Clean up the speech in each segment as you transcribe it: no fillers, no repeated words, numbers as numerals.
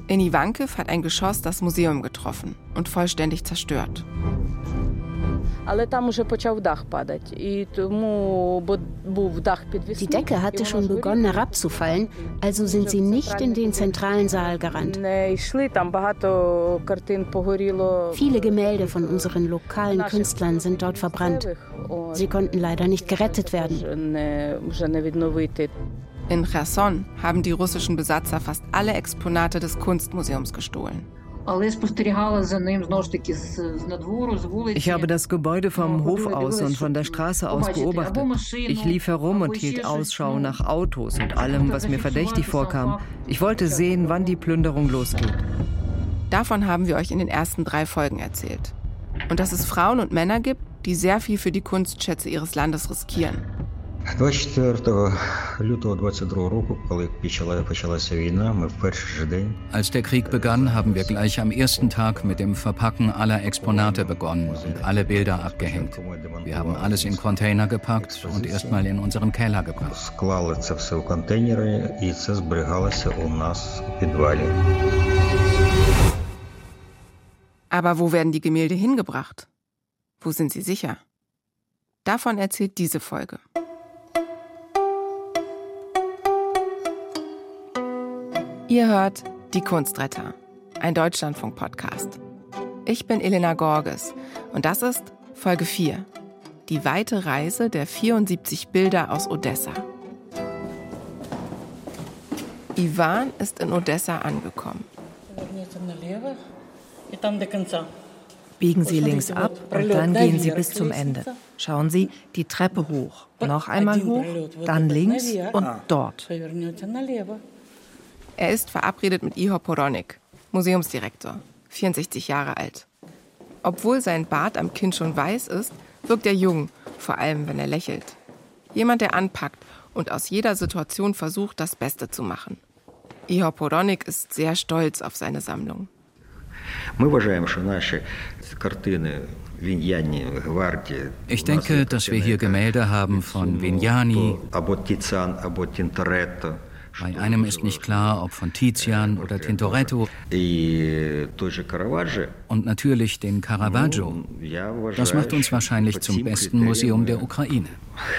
In Ivankiv hat ein Geschoss das Museum getroffen und vollständig zerstört. Die Decke hatte schon begonnen herabzufallen, also sind sie nicht in den zentralen Saal gerannt. Viele Gemälde von unseren lokalen Künstlern sind dort verbrannt. Sie konnten leider nicht gerettet werden. In Cherson haben die russischen Besatzer fast alle Exponate des Kunstmuseums gestohlen. Ich habe das Gebäude vom Hof aus und von der Straße aus beobachtet. Ich lief herum und hielt Ausschau nach Autos und allem, was mir verdächtig vorkam. Ich wollte sehen, wann die Plünderung losgeht. Davon haben wir euch in den ersten 3 Folgen erzählt. Und dass es Frauen und Männer gibt, die sehr viel für die Kunstschätze ihres Landes riskieren. Als der Krieg begann, haben wir gleich am ersten Tag mit dem Verpacken aller Exponate begonnen und alle Bilder abgehängt. Wir haben alles in Container gepackt und erstmal in unseren Keller gebracht. Aber wo werden die Gemälde hingebracht? Wo sind sie sicher? Davon erzählt diese Folge. Ihr hört Die Kunstretter, ein Deutschlandfunk-Podcast. Ich bin Elena Gorges und das ist Folge 4. Die weite Reise der 74 Bilder aus Odessa. Iwan ist in Odessa angekommen. Biegen Sie links ab und dann gehen Sie bis zum Ende. Schauen Sie die Treppe hoch. Noch einmal hoch, dann links und dort. Er ist verabredet mit Ihor Poronik, Museumsdirektor, 64 Jahre alt. Obwohl sein Bart am Kinn schon weiß ist, wirkt er jung, vor allem wenn er lächelt. Jemand, der anpackt und aus jeder Situation versucht, das Beste zu machen. Ihor Poronik ist sehr stolz auf seine Sammlung. Ich denke, dass wir hier Gemälde haben von Vignani. Bei einem ist nicht klar, ob von Tizian oder Tintoretto. Und natürlich den Caravaggio. Das macht uns wahrscheinlich zum besten Museum der Ukraine.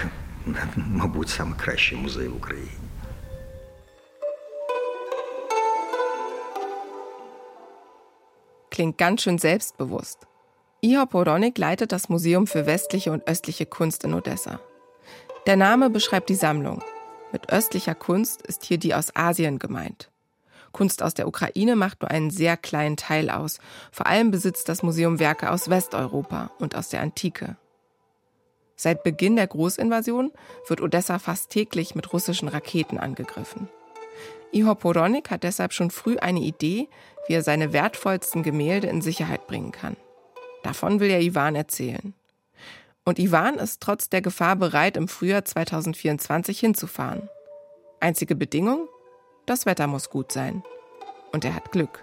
Klingt ganz schön selbstbewusst. Ihor Poronik leitet das Museum für westliche und östliche Kunst in Odessa. Der Name beschreibt die Sammlung. Mit östlicher Kunst ist hier die aus Asien gemeint. Kunst aus der Ukraine macht nur einen sehr kleinen Teil aus. Vor allem besitzt das Museum Werke aus Westeuropa und aus der Antike. Seit Beginn der Großinvasion wird Odessa fast täglich mit russischen Raketen angegriffen. Ihor Poronik hat deshalb schon früh eine Idee, wie er seine wertvollsten Gemälde in Sicherheit bringen kann. Davon will er Iwan erzählen. Und Iwan ist trotz der Gefahr bereit, im Frühjahr 2024 hinzufahren. Einzige Bedingung? Das Wetter muss gut sein. Und er hat Glück.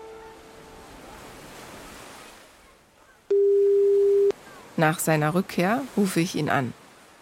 Nach seiner Rückkehr rufe ich ihn an.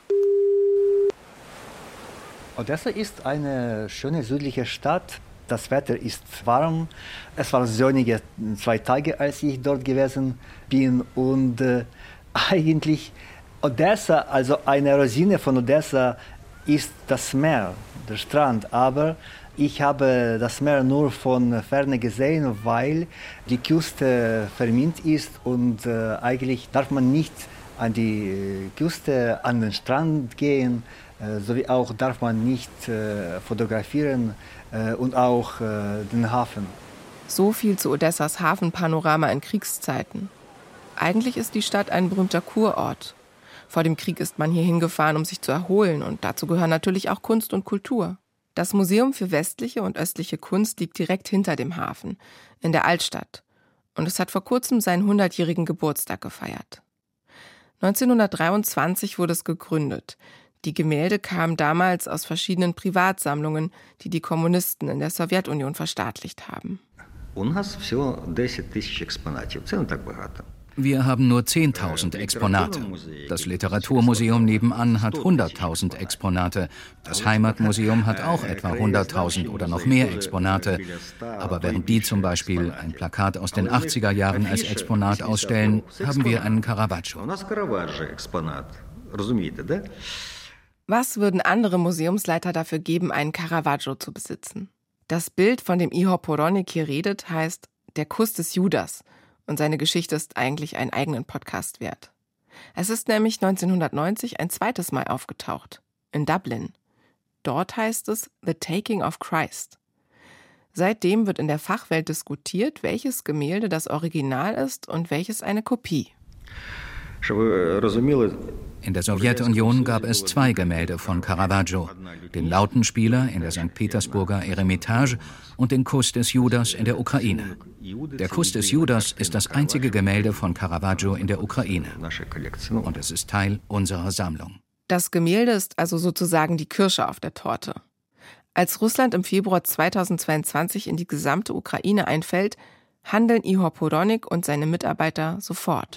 Odessa ist eine schöne südliche Stadt. Das Wetter ist warm. Es waren sonnige 2 Tage, als ich dort gewesen bin. Und eigentlich Odessa, also eine Rosine von Odessa, ist das Meer, der Strand. Aber ich habe das Meer nur von Ferne gesehen, weil die Küste vermint ist. Und eigentlich darf man nicht an die Küste, an den Strand gehen. Sowie auch darf man nicht fotografieren und auch den Hafen. So viel zu Odessas Hafenpanorama in Kriegszeiten. Eigentlich ist die Stadt ein berühmter Kurort. Vor dem Krieg ist man hier hingefahren, um sich zu erholen, und dazu gehören natürlich auch Kunst und Kultur. Das Museum für westliche und östliche Kunst liegt direkt hinter dem Hafen, in der Altstadt. Und es hat vor kurzem seinen 100-jährigen Geburtstag gefeiert. 1923 wurde es gegründet. Die Gemälde kamen damals aus verschiedenen Privatsammlungen, die die Kommunisten in der Sowjetunion verstaatlicht haben. Wir haben nur 10.000 Exponate. Das Literaturmuseum nebenan hat 100.000 Exponate. Das Heimatmuseum hat auch etwa 100.000 oder noch mehr Exponate. Aber während die zum Beispiel ein Plakat aus den 80er Jahren als Exponat ausstellen, haben wir einen Caravaggio. Was würden andere Museumsleiter dafür geben, einen Caravaggio zu besitzen? Das Bild, von dem Ihor Poronik hier redet, heißt Der Kuss des Judas. Und seine Geschichte ist eigentlich einen eigenen Podcast wert. Es ist nämlich 1990 ein zweites Mal aufgetaucht, in Dublin. Dort heißt es The Taking of Christ. Seitdem wird in der Fachwelt diskutiert, welches Gemälde das Original ist und welches eine Kopie. In der Sowjetunion gab es 2 Gemälde von Caravaggio, den Lautenspieler in der St. Petersburger Eremitage und den Kuss des Judas in der Ukraine. Der Kuss des Judas ist das einzige Gemälde von Caravaggio in der Ukraine. Und es ist Teil unserer Sammlung. Das Gemälde ist also sozusagen die Kirsche auf der Torte. Als Russland im Februar 2022 in die gesamte Ukraine einfällt, handeln Ihor Poronik und seine Mitarbeiter sofort.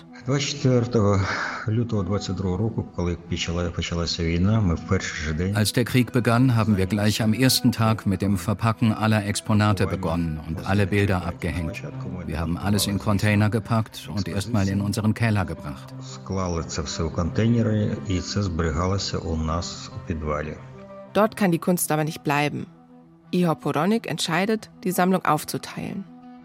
Als der Krieg begann, haben wir gleich am ersten Tag mit dem Verpacken aller Exponate begonnen und alle Bilder abgehängt. Wir haben alles in Container gepackt und erstmal in unseren Keller gebracht. Dort kann die Kunst aber nicht bleiben. Ihor Poronik entscheidet, die Sammlung aufzuteilen.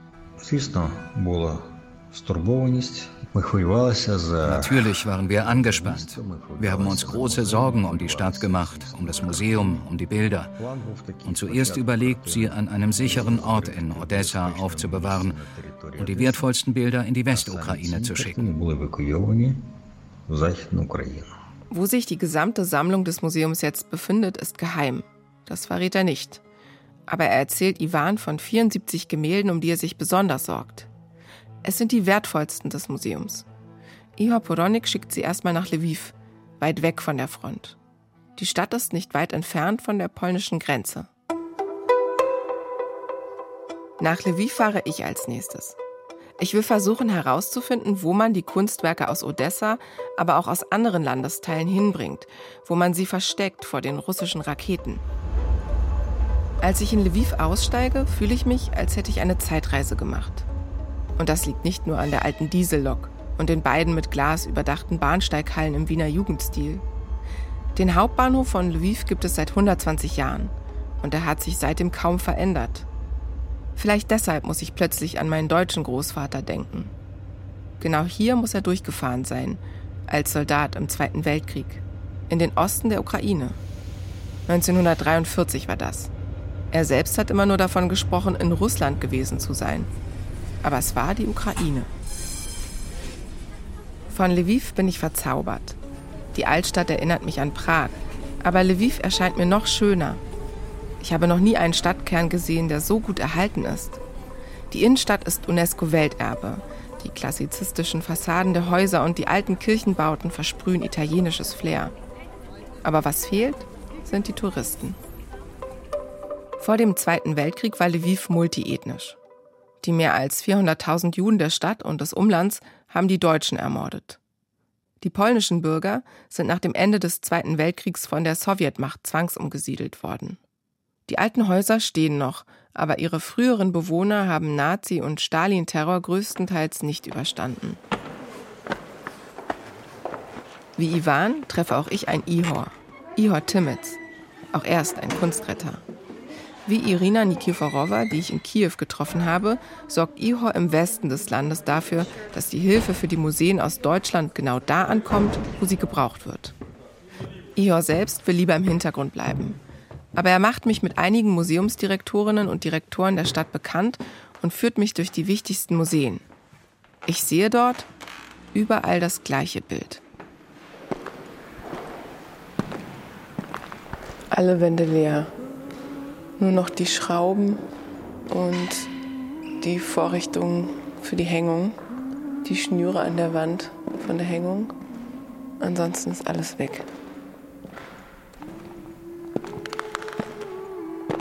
Natürlich waren wir angespannt. Wir haben uns große Sorgen um die Stadt gemacht, um das Museum, um die Bilder. Und zuerst überlegt, sie an einem sicheren Ort in Odessa aufzubewahren und die wertvollsten Bilder in die Westukraine zu schicken. Wo sich die gesamte Sammlung des Museums jetzt befindet, ist geheim. Das verrät er nicht. Aber er erzählt Iwan von 74 Gemälden, um die er sich besonders sorgt. Es sind die wertvollsten des Museums. Ihor Poronik schickt sie erstmal nach Lviv, weit weg von der Front. Die Stadt ist nicht weit entfernt von der polnischen Grenze. Nach Lviv fahre ich als nächstes. Ich will versuchen herauszufinden, wo man die Kunstwerke aus Odessa, aber auch aus anderen Landesteilen hinbringt, wo man sie versteckt vor den russischen Raketen. Als ich in Lviv aussteige, fühle ich mich, als hätte ich eine Zeitreise gemacht. Und das liegt nicht nur an der alten Diesellok und den beiden mit Glas überdachten Bahnsteighallen im Wiener Jugendstil. Den Hauptbahnhof von Lviv gibt es seit 120 Jahren und er hat sich seitdem kaum verändert. Vielleicht deshalb muss ich plötzlich an meinen deutschen Großvater denken. Genau hier muss er durchgefahren sein, als Soldat im Zweiten Weltkrieg, in den Osten der Ukraine. 1943 war das. Er selbst hat immer nur davon gesprochen, in Russland gewesen zu sein. Aber es war die Ukraine. Von Lviv bin ich verzaubert. Die Altstadt erinnert mich an Prag. Aber Lviv erscheint mir noch schöner. Ich habe noch nie einen Stadtkern gesehen, der so gut erhalten ist. Die Innenstadt ist UNESCO-Welterbe. Die klassizistischen Fassaden der Häuser und die alten Kirchenbauten versprühen italienisches Flair. Aber was fehlt, sind die Touristen. Vor dem Zweiten Weltkrieg war Lviv multiethnisch. Die mehr als 400.000 Juden der Stadt und des Umlands haben die Deutschen ermordet. Die polnischen Bürger sind nach dem Ende des Zweiten Weltkriegs von der Sowjetmacht zwangsumgesiedelt worden. Die alten Häuser stehen noch, aber ihre früheren Bewohner haben Nazi- und Stalin-Terror größtenteils nicht überstanden. Wie Iwan treffe auch ich ein Ihor Timitz. Auch er ist ein Kunstretter. Wie Irina Nikiforowa, die ich in Kiew getroffen habe, sorgt Ihor im Westen des Landes dafür, dass die Hilfe für die Museen aus Deutschland genau da ankommt, wo sie gebraucht wird. Ihor selbst will lieber im Hintergrund bleiben. Aber er macht mich mit einigen Museumsdirektorinnen und Direktoren der Stadt bekannt und führt mich durch die wichtigsten Museen. Ich sehe dort überall das gleiche Bild. Alle Wände leer. Nur noch die Schrauben und die Vorrichtungen für die Hängung, die Schnüre an der Wand von der Hängung. Ansonsten ist alles weg.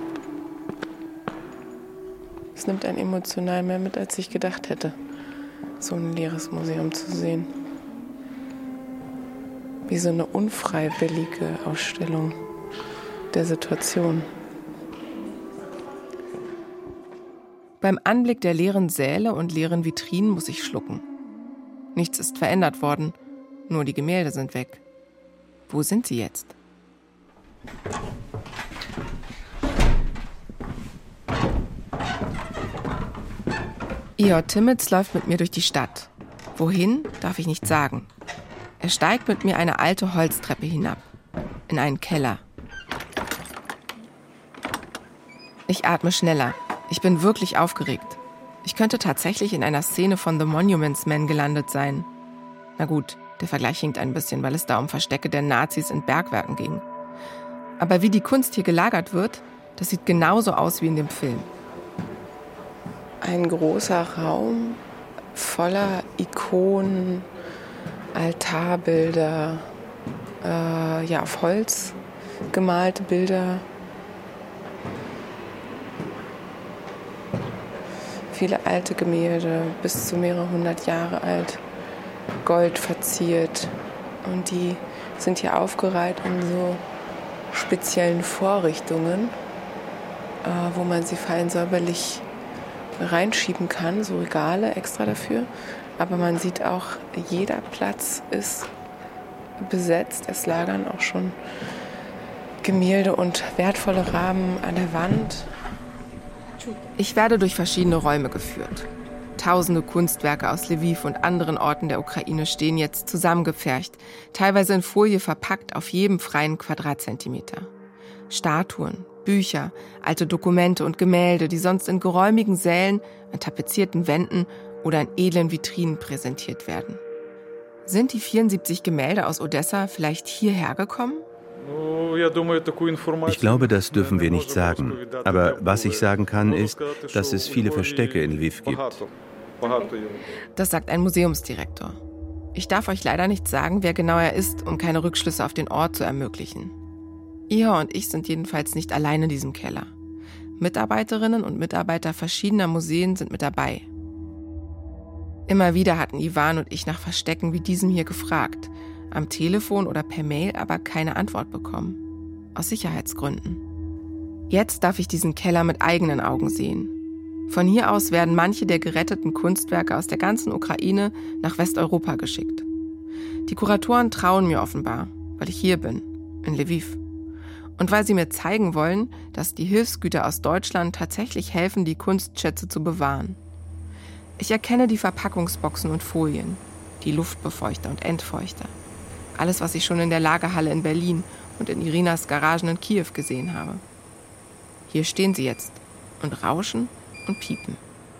Es nimmt einen emotional mehr mit, als ich gedacht hätte. so ein leeres Museum zu sehen. Wie so eine unfreiwillige Ausstellung der Situation. Beim Anblick der leeren Säle und leeren Vitrinen muss ich schlucken. Nichts ist verändert worden, nur die Gemälde sind weg. Wo sind sie jetzt? Ihor Timmets läuft mit mir durch die Stadt. Wohin, darf ich nicht sagen. Er steigt mit mir eine alte Holztreppe hinab, in einen Keller. Ich atme schneller. Ich bin wirklich aufgeregt. Ich könnte tatsächlich in einer Szene von The Monuments Men gelandet sein. Na gut, der Vergleich hinkt ein bisschen, weil es da um Verstecke der Nazis in Bergwerken ging. Aber wie die Kunst hier gelagert wird, das sieht genauso aus wie in dem Film. Ein großer Raum voller Ikonen, Altarbilder, auf Holz gemalte Bilder. Viele alte Gemälde, bis zu mehrere hundert Jahre alt, Gold verziert. Und die sind hier aufgereiht in so speziellen Vorrichtungen, wo man sie fein säuberlich reinschieben kann, so Regale extra dafür. Aber man sieht auch, jeder Platz ist besetzt. Es lagern auch schon Gemälde und wertvolle Rahmen an der Wand. Ich werde durch verschiedene Räume geführt. Tausende Kunstwerke aus Lviv und anderen Orten der Ukraine stehen jetzt zusammengepfercht, teilweise in Folie verpackt auf jedem freien Quadratzentimeter. Statuen, Bücher, alte Dokumente und Gemälde, die sonst in geräumigen Sälen, an tapezierten Wänden oder in edlen Vitrinen präsentiert werden. Sind die 74 Gemälde aus Odessa vielleicht hierher gekommen? Ich glaube, das dürfen wir nicht sagen. Aber was ich sagen kann, ist, dass es viele Verstecke in Lviv gibt. Das sagt ein Museumsdirektor. Ich darf euch leider nicht sagen, wer genau er ist, um keine Rückschlüsse auf den Ort zu ermöglichen. Ihor und ich sind jedenfalls nicht allein in diesem Keller. Mitarbeiterinnen und Mitarbeiter verschiedener Museen sind mit dabei. Immer wieder hatten Ivan und ich nach Verstecken wie diesem hier gefragt, am Telefon oder per Mail aber keine Antwort bekommen. Aus Sicherheitsgründen. Jetzt darf ich diesen Keller mit eigenen Augen sehen. Von hier aus werden manche der geretteten Kunstwerke aus der ganzen Ukraine nach Westeuropa geschickt. Die Kuratoren trauen mir offenbar, weil ich hier bin, in Lviv. Und weil sie mir zeigen wollen, dass die Hilfsgüter aus Deutschland tatsächlich helfen, die Kunstschätze zu bewahren. Ich erkenne die Verpackungsboxen und Folien, die Luftbefeuchter und Entfeuchter. Alles, was ich schon in der Lagerhalle in Berlin und in Irinas Garagen in Kiew gesehen habe. Hier stehen sie jetzt und rauschen und piepen.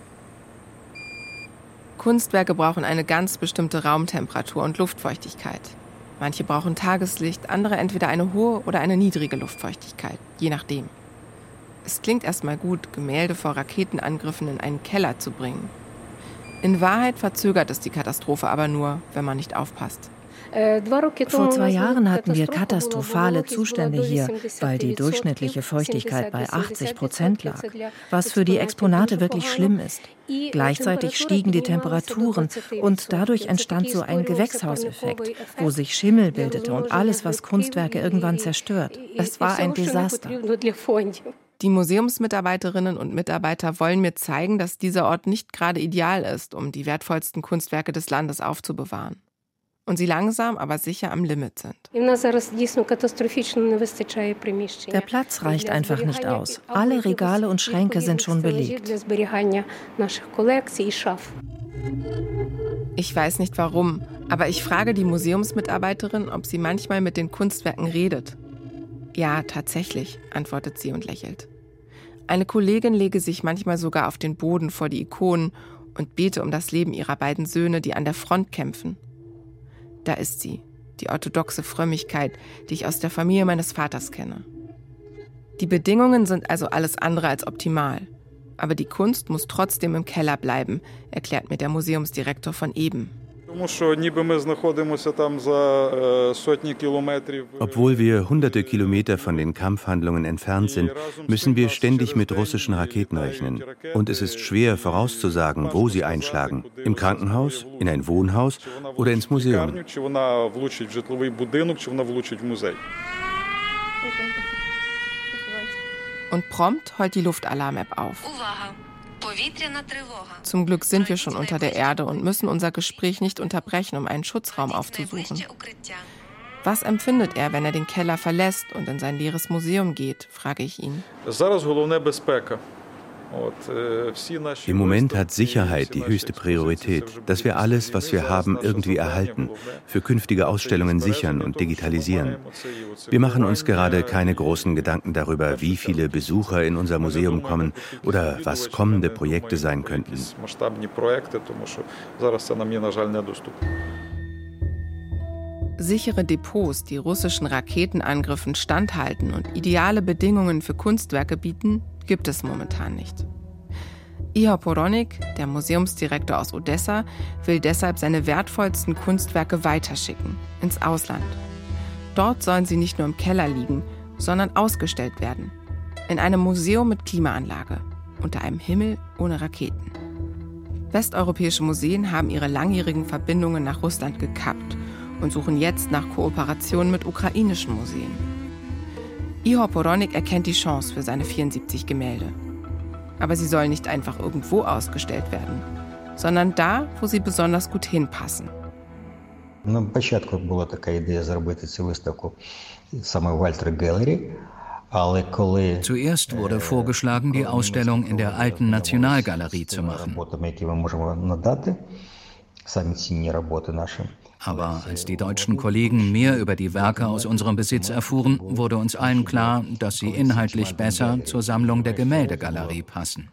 Kunstwerke brauchen eine ganz bestimmte Raumtemperatur und Luftfeuchtigkeit. Manche brauchen Tageslicht, andere entweder eine hohe oder eine niedrige Luftfeuchtigkeit, je nachdem. Es klingt erstmal gut, Gemälde vor Raketenangriffen in einen Keller zu bringen. In Wahrheit verzögert es die Katastrophe aber nur, wenn man nicht aufpasst. Vor 2 Jahren hatten wir katastrophale Zustände hier, weil die durchschnittliche Feuchtigkeit bei 80% lag, was für die Exponate wirklich schlimm ist. Gleichzeitig stiegen die Temperaturen und dadurch entstand so ein Gewächshauseffekt, wo sich Schimmel bildete und alles, was Kunstwerke irgendwann zerstört. Es war ein Desaster. Die Museumsmitarbeiterinnen und Mitarbeiter wollen mir zeigen, dass dieser Ort nicht gerade ideal ist, um die wertvollsten Kunstwerke des Landes aufzubewahren. Und sie langsam, aber sicher am Limit sind. Der Platz reicht einfach nicht aus. Alle Regale und Schränke sind schon belegt. Ich weiß nicht warum, aber ich frage die Museumsmitarbeiterin, ob sie manchmal mit den Kunstwerken redet. Ja, tatsächlich, antwortet sie und lächelt. Eine Kollegin lege sich manchmal sogar auf den Boden vor die Ikonen und bete um das Leben ihrer beiden Söhne, die an der Front kämpfen. Da ist sie, die orthodoxe Frömmigkeit, die ich aus der Familie meines Vaters kenne. Die Bedingungen sind also alles andere als optimal. Aber die Kunst muss trotzdem im Keller bleiben, erklärt mir der Museumsdirektor von eben. Obwohl wir hunderte Kilometer von den Kampfhandlungen entfernt sind, müssen wir ständig mit russischen Raketen rechnen. Und es ist schwer vorauszusagen, wo sie einschlagen. Im Krankenhaus, in ein Wohnhaus oder ins Museum. Und prompt heult die Luftalarm-App auf. Zum Glück sind wir schon unter der Erde und müssen unser Gespräch nicht unterbrechen, um einen Schutzraum aufzusuchen. Was empfindet er, wenn er den Keller verlässt und in sein leeres Museum geht, frage ich ihn. Im Moment hat Sicherheit die höchste Priorität, dass wir alles, was wir haben, irgendwie erhalten, für künftige Ausstellungen sichern und digitalisieren. Wir machen uns gerade keine großen Gedanken darüber, wie viele Besucher in unser Museum kommen oder was kommende Projekte sein könnten. Sichere Depots, die russischen Raketenangriffen standhalten und ideale Bedingungen für Kunstwerke bieten, gibt es momentan nicht. Ihor Poronik, der Museumsdirektor aus Odessa, will deshalb seine wertvollsten Kunstwerke weiterschicken, ins Ausland. Dort sollen sie nicht nur im Keller liegen, sondern ausgestellt werden. In einem Museum mit Klimaanlage, unter einem Himmel ohne Raketen. Westeuropäische Museen haben ihre langjährigen Verbindungen nach Russland gekappt und suchen jetzt nach Kooperationen mit ukrainischen Museen. Ihor Poronik erkennt die Chance für seine 74 Gemälde. Aber sie sollen nicht einfach irgendwo ausgestellt werden, sondern da, wo sie besonders gut hinpassen. Zuerst wurde vorgeschlagen, die Ausstellung in der Alten Nationalgalerie zu machen. Aber als die deutschen Kollegen mehr über die Werke aus unserem Besitz erfuhren, wurde uns allen klar, dass sie inhaltlich besser zur Sammlung der Gemäldegalerie passen.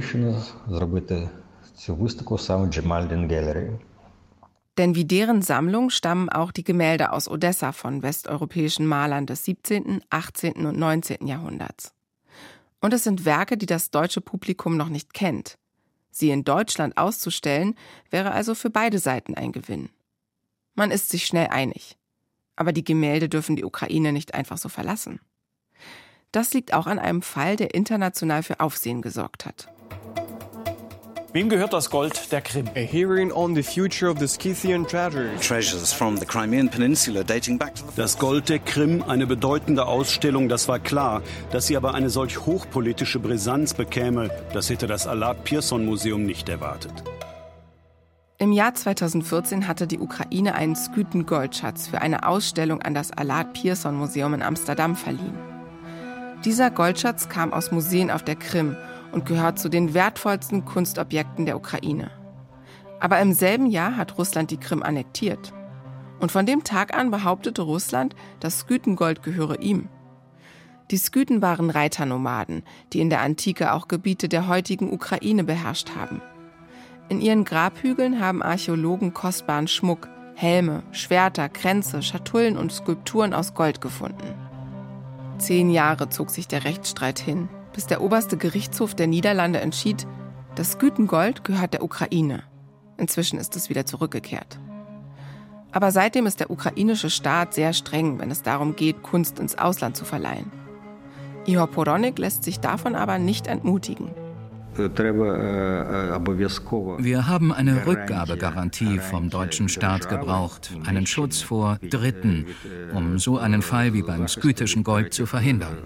Denn wie deren Sammlung stammen auch die Gemälde aus Odessa von westeuropäischen Malern des 17., 18. und 19. Jahrhunderts. Und es sind Werke, die das deutsche Publikum noch nicht kennt. Sie in Deutschland auszustellen, wäre also für beide Seiten ein Gewinn. Man ist sich schnell einig. Aber die Gemälde dürfen die Ukraine nicht einfach so verlassen. Das liegt auch an einem Fall, der international für Aufsehen gesorgt hat. Wem gehört das Gold der Krim? A hearing on the future of the Scythian treasures from the Crimean Peninsula dating back to the... Das Gold der Krim, eine bedeutende Ausstellung, das war klar. Dass sie aber eine solch hochpolitische Brisanz bekäme, das hätte das Alat-Pierson-Museum nicht erwartet. Im Jahr 2014 hatte die Ukraine einen Skythen-Goldschatz für eine Ausstellung an das Alat-Pierson-Museum in Amsterdam verliehen. Dieser Goldschatz kam aus Museen auf der Krim und gehört zu den wertvollsten Kunstobjekten der Ukraine. Aber im selben Jahr hat Russland die Krim annektiert. Und von dem Tag an behauptete Russland, das Skythen-Gold gehöre ihm. Die Skythen waren Reiternomaden, die in der Antike auch Gebiete der heutigen Ukraine beherrscht haben. In ihren Grabhügeln haben Archäologen kostbaren Schmuck, Helme, Schwerter, Kränze, Schatullen und Skulpturen aus Gold gefunden. 10 Jahre zog sich der Rechtsstreit hin, bis der oberste Gerichtshof der Niederlande entschied, das Skythen-Gold gehört der Ukraine. Inzwischen ist es wieder zurückgekehrt. Aber seitdem ist der ukrainische Staat sehr streng, wenn es darum geht, Kunst ins Ausland zu verleihen. Ihor Poronik lässt sich davon aber nicht entmutigen. Wir haben eine Rückgabegarantie vom deutschen Staat gebraucht, einen Schutz vor Dritten, um so einen Fall wie beim skythischen Gold zu verhindern.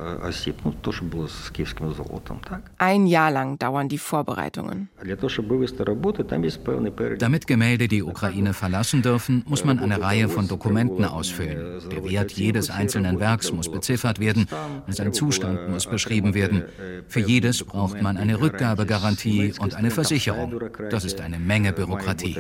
1 Jahr lang dauern die Vorbereitungen. Damit Gemälde die Ukraine verlassen dürfen, muss man eine Reihe von Dokumenten ausfüllen. Der Wert jedes einzelnen Werks muss beziffert werden und sein Zustand muss beschrieben werden. Für jedes braucht man eine Rückgabegarantie und eine Versicherung. Das ist eine Menge Bürokratie.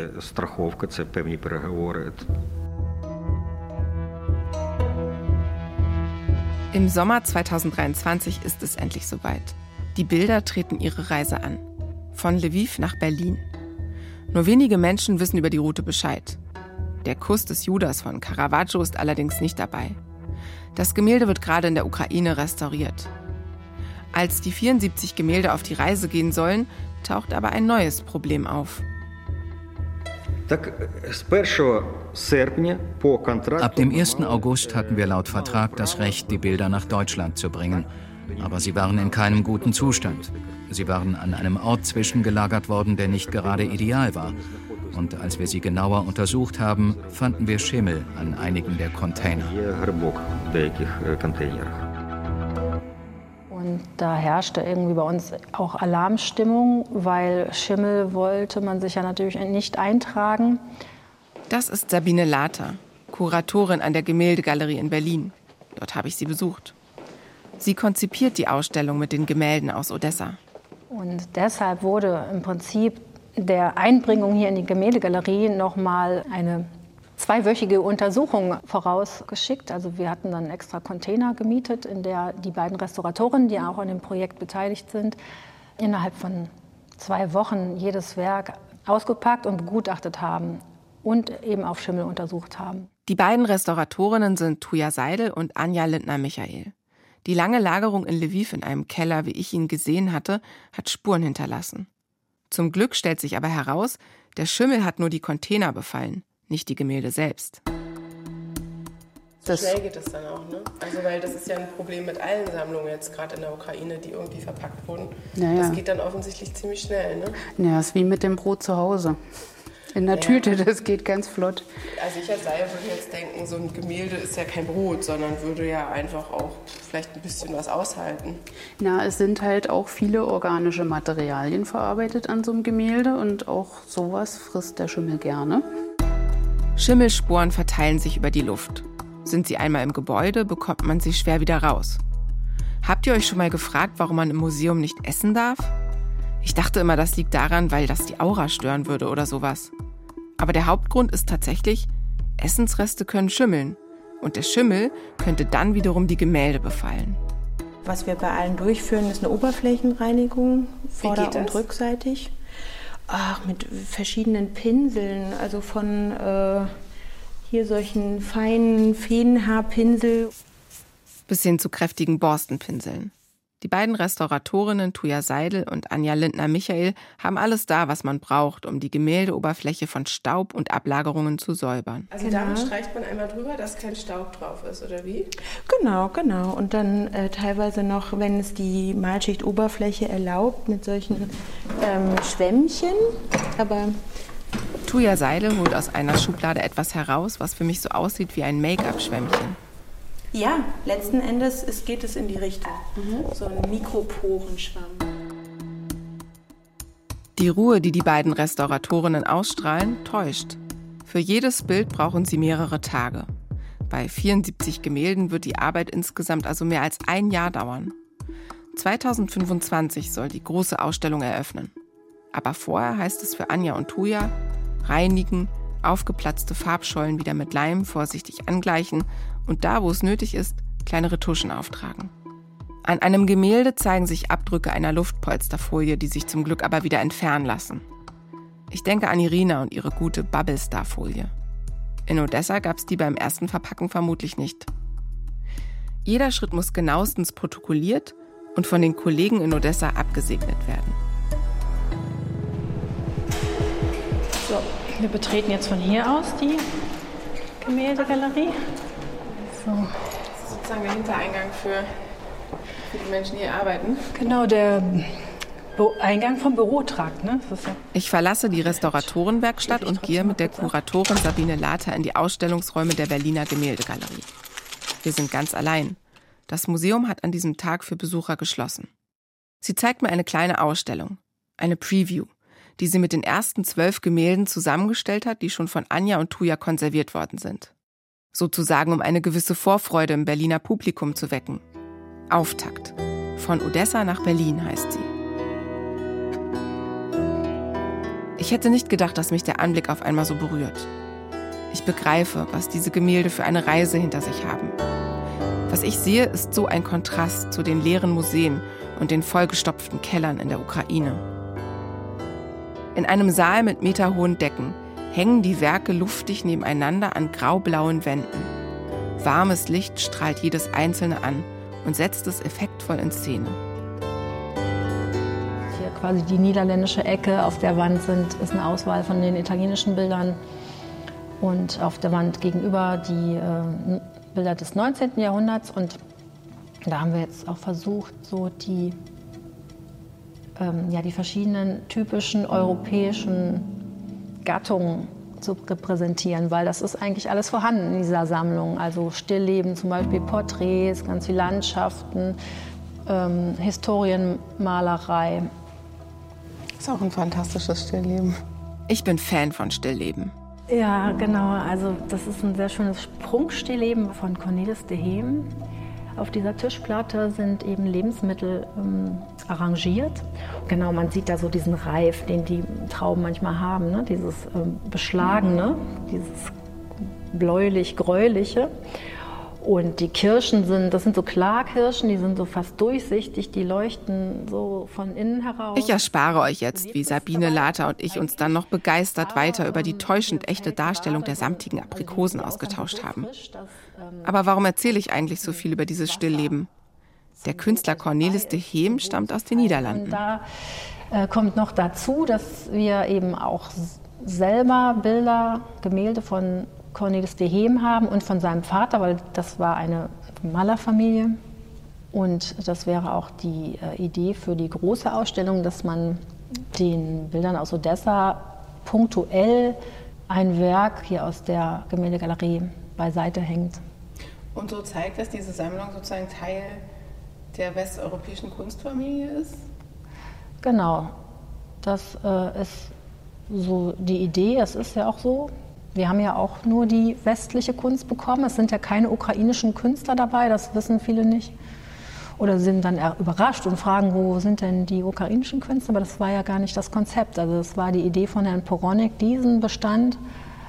Im Sommer 2023 ist es endlich soweit. Die Bilder treten ihre Reise an. Von Lviv nach Berlin. Nur wenige Menschen wissen über die Route Bescheid. Der Kuss des Judas von Caravaggio ist allerdings nicht dabei. Das Gemälde wird gerade in der Ukraine restauriert. Als die 74 Gemälde auf die Reise gehen sollen, taucht aber ein neues Problem auf. Ab dem 1. August hatten wir laut Vertrag das Recht, die Bilder nach Deutschland zu bringen. Aber sie waren in keinem guten Zustand. Sie waren an einem Ort zwischengelagert worden, der nicht gerade ideal war. Und als wir sie genauer untersucht haben, fanden wir Schimmel an einigen der Container. Und da herrschte irgendwie bei uns auch Alarmstimmung, weil Schimmel wollte man sich ja natürlich nicht eintragen. Das ist Sabine Later, Kuratorin an der Gemäldegalerie in Berlin. Dort habe ich sie besucht. Sie konzipiert die Ausstellung mit den Gemälden aus Odessa. Und deshalb wurde im Prinzip der Einbringung hier in die Gemäldegalerie nochmal eine 2-wöchige Untersuchung vorausgeschickt. Also wir hatten dann einen extra Container gemietet, in der die beiden Restauratorinnen, die auch an dem Projekt beteiligt sind, innerhalb von 2 Wochen jedes Werk ausgepackt und begutachtet haben und eben auf Schimmel untersucht haben. Die beiden Restauratorinnen sind Tuija Seidel und Anja Lindner-Michael. Die lange Lagerung in Lviv in einem Keller, wie ich ihn gesehen hatte, hat Spuren hinterlassen. Zum Glück stellt sich aber heraus, der Schimmel hat nur die Container befallen, nicht die Gemälde selbst. So schnell geht es dann auch, ne? Also weil das ist ja ein Problem mit allen Sammlungen jetzt gerade in der Ukraine, die irgendwie verpackt wurden. Ja. Das geht dann offensichtlich ziemlich schnell, ne? Ja, ist wie mit dem Brot zu Hause. In der Tüte, das geht ganz flott. Also ich als Laie würde jetzt denken, so ein Gemälde ist ja kein Brot, sondern würde ja einfach auch vielleicht ein bisschen was aushalten. Na, es sind halt auch viele organische Materialien verarbeitet an so einem Gemälde und auch sowas frisst der Schimmel gerne. Schimmelsporen verteilen sich über die Luft. Sind sie einmal im Gebäude, bekommt man sie schwer wieder raus. Habt ihr euch schon mal gefragt, warum man im Museum nicht essen darf? Ich dachte immer, das liegt daran, weil das die Aura stören würde oder sowas. Aber der Hauptgrund ist tatsächlich, Essensreste können schimmeln. Und der Schimmel könnte dann wiederum die Gemälde befallen. Was wir bei allen durchführen, ist eine Oberflächenreinigung, vorder- und rückseitig. Ach, mit verschiedenen Pinseln, also von hier solchen feinen Fädenhaarpinsel. Bis hin zu kräftigen Borstenpinseln. Die beiden Restauratorinnen Tuija Seidel und Anja Lindner-Michael haben alles da, was man braucht, um die Gemäldeoberfläche von Staub und Ablagerungen zu säubern. Also damit streicht man einmal drüber, dass kein Staub drauf ist, oder wie? Genau. Und dann teilweise noch, wenn es die Malschichtoberfläche erlaubt, mit solchen Schwämmchen. Aber Tuija Seidel holt aus einer Schublade etwas heraus, was für mich so aussieht wie ein Make-up-Schwämmchen. Ja, letzten Endes geht es in die Richtung. So ein Mikroporenschwamm. Die Ruhe, die die beiden Restauratorinnen ausstrahlen, täuscht. Für jedes Bild brauchen sie mehrere Tage. Bei 74 Gemälden wird die Arbeit insgesamt also mehr als 1 Jahr dauern. 2025 soll die große Ausstellung eröffnen. Aber vorher heißt es für Anja und Tuija: reinigen, aufgeplatzte Farbschollen wieder mit Leim vorsichtig angleichen und da, wo es nötig ist, kleine Retuschen auftragen. An einem Gemälde zeigen sich Abdrücke einer Luftpolsterfolie, die sich zum Glück aber wieder entfernen lassen. Ich denke an Irina und ihre gute Bubble-Star-Folie. In Odessa gab es die beim ersten Verpacken vermutlich nicht. Jeder Schritt muss genauestens protokolliert und von den Kollegen in Odessa abgesegnet werden. So, wir betreten jetzt von hier aus die Gemäldegalerie. So. Das ist sozusagen der Hintereingang für die Menschen, die hier arbeiten. Genau, der Eingang vom Bürotrakt. Ne? Das ist ja ich verlasse die Restauratorenwerkstatt und gehe mit der Kuratorin Sabine Later in die Ausstellungsräume der Berliner Gemäldegalerie. Wir sind ganz allein. Das Museum hat an diesem Tag für Besucher geschlossen. Sie zeigt mir eine kleine Ausstellung, eine Preview, die sie mit den ersten 12 Gemälden zusammengestellt hat, die schon von Anja und Tuija konserviert worden sind. Sozusagen, um eine gewisse Vorfreude im Berliner Publikum zu wecken. Auftakt. Von Odessa nach Berlin heißt sie. Ich hätte nicht gedacht, dass mich der Anblick auf einmal so berührt. Ich begreife, was diese Gemälde für eine Reise hinter sich haben. Was ich sehe, ist so ein Kontrast zu den leeren Museen und den vollgestopften Kellern in der Ukraine. In einem Saal mit meterhohen Decken hängen die Werke luftig nebeneinander an graublauen Wänden. Warmes Licht strahlt jedes einzelne an und setzt es effektvoll in Szene. Hier quasi die niederländische Ecke. Auf der Wand ist eine Auswahl von den italienischen Bildern. Und auf der Wand gegenüber die Bilder des 19. Jahrhunderts. Und da haben wir jetzt auch versucht, so die verschiedenen typischen europäischen Gattungen zu repräsentieren, weil das ist eigentlich alles vorhanden in dieser Sammlung. Also Stillleben, zum Beispiel Porträts, ganz viele Landschaften, Historienmalerei. Ist auch ein fantastisches Stillleben. Ich bin Fan von Stillleben. Ja, genau. Also das ist ein sehr schönes Prunkstillleben von Cornelis de Heem. Auf dieser Tischplatte sind eben Lebensmittel arrangiert. Genau, man sieht da so diesen Reif, den die Trauben manchmal haben, ne? Dieses Beschlagene, dieses bläulich-gräuliche. Und die Kirschen das sind so Klarkirschen, die sind so fast durchsichtig, die leuchten so von innen heraus. Ich erspare euch jetzt, wie Sabine Later und ich uns dann noch begeistert weiter über die täuschend echte Darstellung der samtigen Aprikosen ausgetauscht haben. Aber warum erzähle ich eigentlich so viel über dieses Stillleben? Der Künstler Cornelis de Heem stammt aus den Niederlanden. Da kommt noch dazu, dass wir eben auch selber Bilder, Gemälde von Cornelis de Heem haben und von seinem Vater, weil das war eine Malerfamilie. Und das wäre auch die Idee für die große Ausstellung, dass man den Bildern aus Odessa punktuell ein Werk hier aus der Gemäldegalerie beiseite hängt. Und so zeigt, dass diese Sammlung sozusagen Teil der westeuropäischen Kunstfamilie ist? Genau, das ist so die Idee, es ist ja auch so. Wir haben ja auch nur die westliche Kunst bekommen. Es sind ja keine ukrainischen Künstler dabei, das wissen viele nicht. Oder sind dann überrascht und fragen, wo sind denn die ukrainischen Künstler? Aber das war ja gar nicht das Konzept. Also es war die Idee von Herrn Poronek, diesen Bestand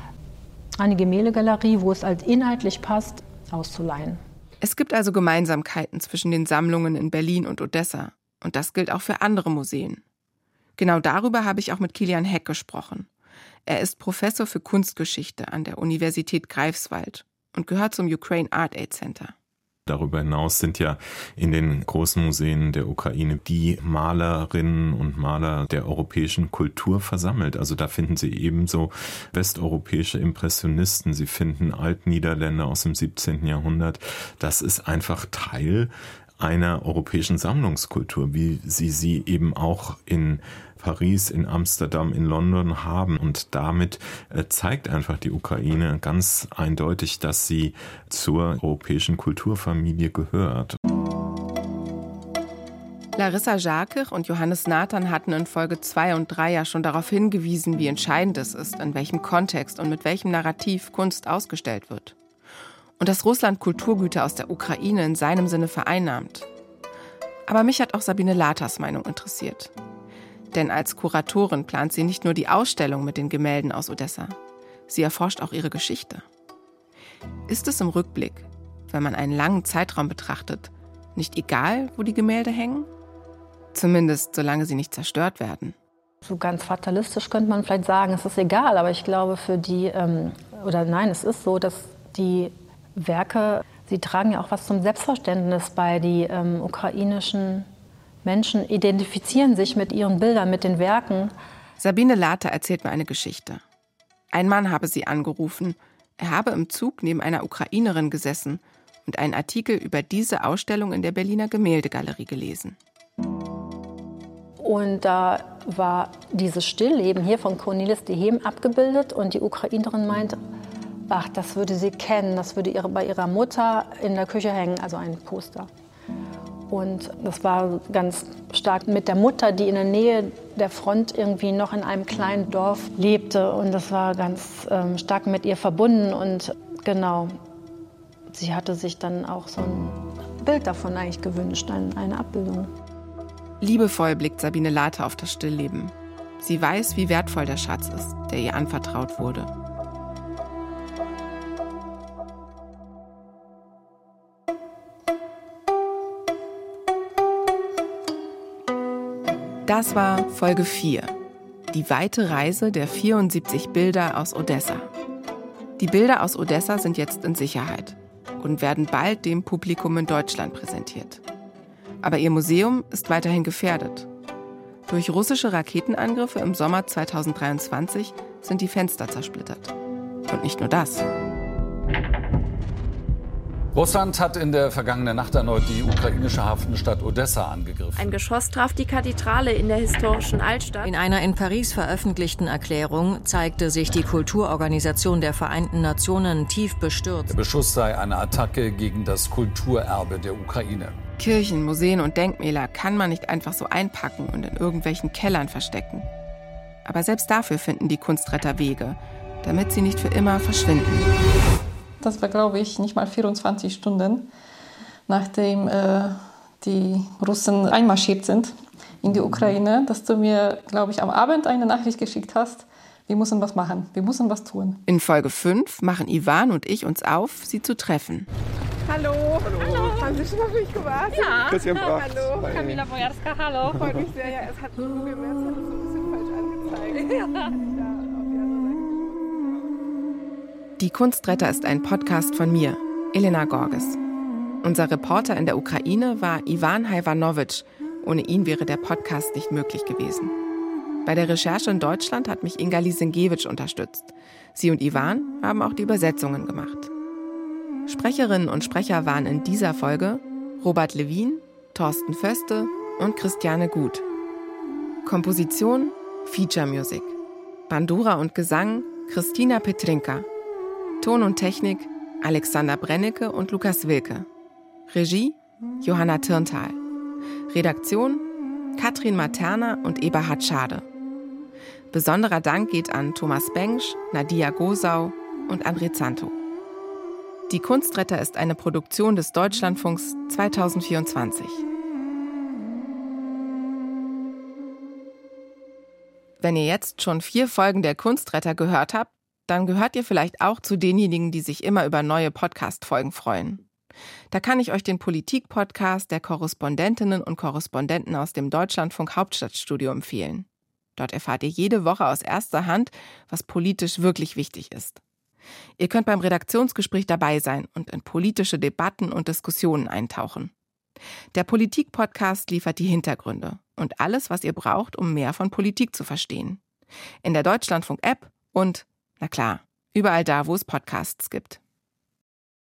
an die Gemäldegalerie, wo es halt inhaltlich passt, auszuleihen. Es gibt also Gemeinsamkeiten zwischen den Sammlungen in Berlin und Odessa. Und das gilt auch für andere Museen. Genau darüber habe ich auch mit Kilian Heck gesprochen. Er ist Professor für Kunstgeschichte an der Universität Greifswald und gehört zum Ukraine Art Aid Center. Darüber hinaus sind ja in den großen Museen der Ukraine die Malerinnen und Maler der europäischen Kultur versammelt. Also da finden Sie ebenso westeuropäische Impressionisten, Sie finden Altniederländer aus dem 17. Jahrhundert. Das ist einfach Teil einer europäischen Sammlungskultur, wie sie eben auch in Paris, in Amsterdam, in London haben. Und damit zeigt einfach die Ukraine ganz eindeutig, dass sie zur europäischen Kulturfamilie gehört. Larissa Jarkich und Johannes Nathan hatten in Folge 2 und 3 ja schon darauf hingewiesen, wie entscheidend es ist, in welchem Kontext und mit welchem Narrativ Kunst ausgestellt wird. Und dass Russland Kulturgüter aus der Ukraine in seinem Sinne vereinnahmt. Aber mich hat auch Sabine Laters Meinung interessiert. Denn als Kuratorin plant sie nicht nur die Ausstellung mit den Gemälden aus Odessa, sie erforscht auch ihre Geschichte. Ist es im Rückblick, wenn man einen langen Zeitraum betrachtet, nicht egal, wo die Gemälde hängen? Zumindest solange sie nicht zerstört werden. So ganz fatalistisch könnte man vielleicht sagen, es ist egal, aber ich glaube es ist so, dass die Werke, sie tragen ja auch was zum Selbstverständnis bei. Die ukrainischen Menschen identifizieren sich mit ihren Bildern, mit den Werken. Sabine Later erzählt mir eine Geschichte. Ein Mann habe sie angerufen. Er habe im Zug neben einer Ukrainerin gesessen und einen Artikel über diese Ausstellung in der Berliner Gemäldegalerie gelesen. Und da war dieses Stillleben hier von Cornelis de Heem abgebildet und die Ukrainerin meinte, ach, das würde sie kennen, das würde bei ihrer Mutter in der Küche hängen, also ein Poster. Und das war ganz stark mit der Mutter, die in der Nähe der Front irgendwie noch in einem kleinen Dorf lebte. Und das war ganz stark mit ihr verbunden. Und genau, sie hatte sich dann auch so ein Bild davon eigentlich gewünscht, eine Abbildung. Liebevoll blickt Sabine Later auf das Stillleben. Sie weiß, wie wertvoll der Schatz ist, der ihr anvertraut wurde. Das war Folge 4, die weite Reise der 74 Bilder aus Odessa. Die Bilder aus Odessa sind jetzt in Sicherheit und werden bald dem Publikum in Deutschland präsentiert. Aber ihr Museum ist weiterhin gefährdet. Durch russische Raketenangriffe im Sommer 2023 sind die Fenster zersplittert. Und nicht nur das. Russland hat in der vergangenen Nacht erneut die ukrainische Hafenstadt Odessa angegriffen. Ein Geschoss traf die Kathedrale in der historischen Altstadt. In einer in Paris veröffentlichten Erklärung zeigte sich die Kulturorganisation der Vereinten Nationen tief bestürzt. Der Beschuss sei eine Attacke gegen das Kulturerbe der Ukraine. Kirchen, Museen und Denkmäler kann man nicht einfach so einpacken und in irgendwelchen Kellern verstecken. Aber selbst dafür finden die Kunstretter Wege, damit sie nicht für immer verschwinden. Das war, glaube ich, nicht mal 24 Stunden, nachdem die Russen einmarschiert sind in die Ukraine, dass du mir, glaube ich, am Abend eine Nachricht geschickt hast. Wir müssen was machen, wir müssen was tun. In Folge 5 machen Ivan und ich uns auf, sie zu treffen. Hallo. Hallo. Haben Sie schon auf mich gewartet? Ja. Christian Bracht. Hallo. Kamila Bojarska, hallo. Freut mich sehr. Ja, es hat Google Maps so ein bisschen falsch angezeigt. Ja. Die Kunstretter ist ein Podcast von mir, Elena Gorges. Unser Reporter in der Ukraine war Ivan Hajvanowitsch. Ohne ihn wäre der Podcast nicht möglich gewesen. Bei der Recherche in Deutschland hat mich Inga Lisenkiewicz unterstützt. Sie und Ivan haben auch die Übersetzungen gemacht. Sprecherinnen und Sprecher waren in dieser Folge Robert Lewin, Thorsten Föste und Christiane Gut. Komposition Feature Music. Bandura und Gesang Christina Petrinka. Ton und Technik Alexander Brennecke und Lukas Wilke. Regie Johanna Tirntal. Redaktion Katrin Materna und Eberhard Schade. Besonderer Dank geht an Thomas Bengsch, Nadia Gosau und André Zanto. Die Kunstretter ist eine Produktion des Deutschlandfunks 2024. Wenn ihr jetzt schon 4 Folgen der Kunstretter gehört habt, dann gehört ihr vielleicht auch zu denjenigen, die sich immer über neue Podcast-Folgen freuen. Da kann ich euch den Politik-Podcast der Korrespondentinnen und Korrespondenten aus dem Deutschlandfunk Hauptstadtstudio empfehlen. Dort erfahrt ihr jede Woche aus erster Hand, was politisch wirklich wichtig ist. Ihr könnt beim Redaktionsgespräch dabei sein und in politische Debatten und Diskussionen eintauchen. Der Politik-Podcast liefert die Hintergründe und alles, was ihr braucht, um mehr von Politik zu verstehen. In der Deutschlandfunk-App und, na klar, überall da, wo es Podcasts gibt.